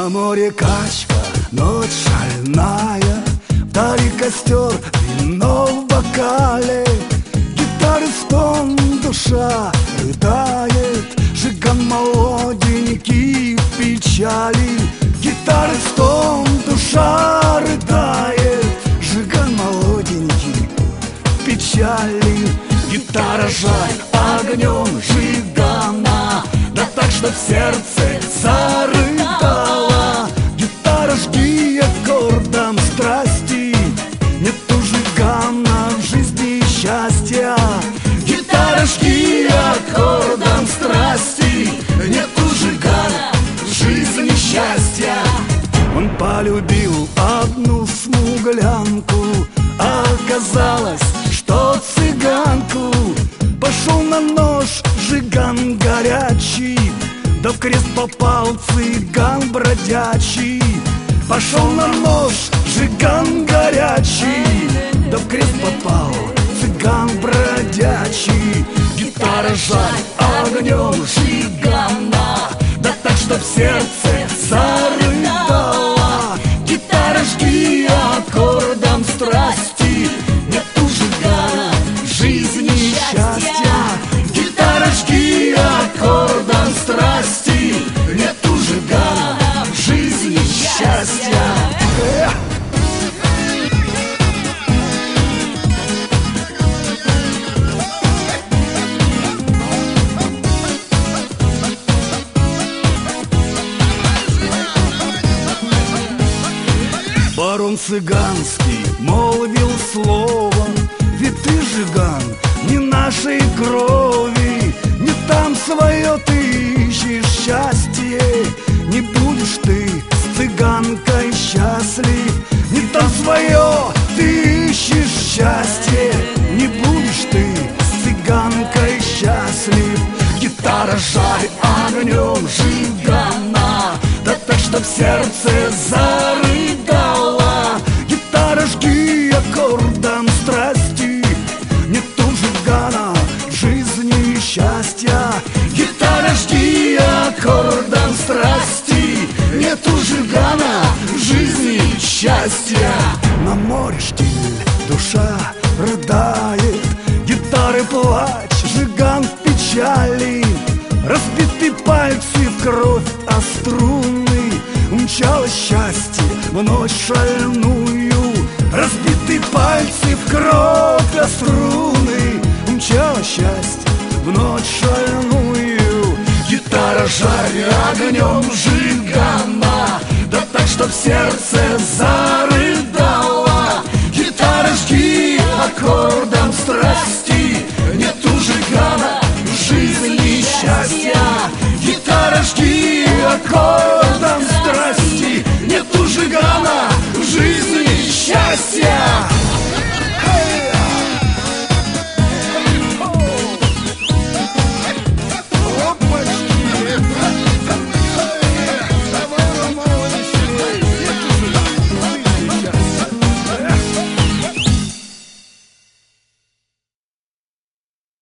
На море качка, ночь шальная, вдали костер, вино в бокале, гитары стон, душа рыдает, жиган молоденький в печали. Гитары стон, душа рыдает, жиган молоденький в печали. Гитара жаль огнем жигана, да так, что в сердце зарыдала. Гитара жги аккордом страсти, нету жигана в жизни счастья. Гитара жги аккордом страсти, нету жигана в жизни счастья. Он полюбил одну смуглянку, а оказалось, что цыганку. Пошел на нож жиган горячий, да в крест попал цыган бродячий. Пошел на нож жиган горячий, да в крест попал цыган бродячий. Гитара жаль огнем жигана, да так, что в сердце зарыдала. Гитара жги аккордом страсти, нету жигана в жизни счастья. Гитара жги аккордом страсти, нету жигана в жизни счастья. Барон цыганский молвил слово: ведь ты, жиган, не нашей крови, не там свое ты ищешь счастье. Не будешь ты с цыганкой счастлив, не там свое ты ищешь счастье. Не будешь ты с цыганкой счастлив. Гитара жаль огнем жигана, да так, что в сердце зарыдала. Гитара жги аккордом страсти, нету жигана в жизни счастья. Гитара жги аккордом страсти, нету жигана в жизни счастья. На море штиль, душа рыдает, гитары плач, жиган в печали. Разбиты пальцы в кровь, а струны умчалось счастье в ночь шальную. Разбиты пальцы в кровь, а струны умчалось счастье в ночь шальную. Гитара жарь огнем жигана, да так, что в сердце зарыдала. Гитара жги аккордом страсти,